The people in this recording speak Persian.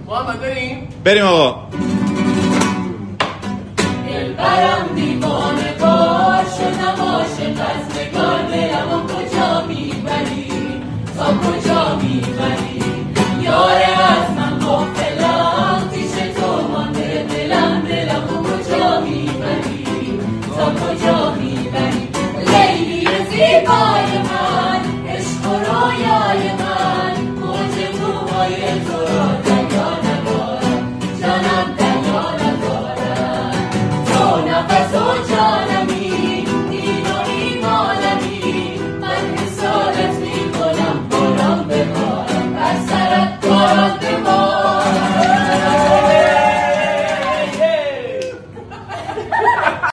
محمد بریم؟ بریم آقا. دلبرم دیوانه باشه نباشه، پس نگار دلم کجا میبری، تا کجا میبری.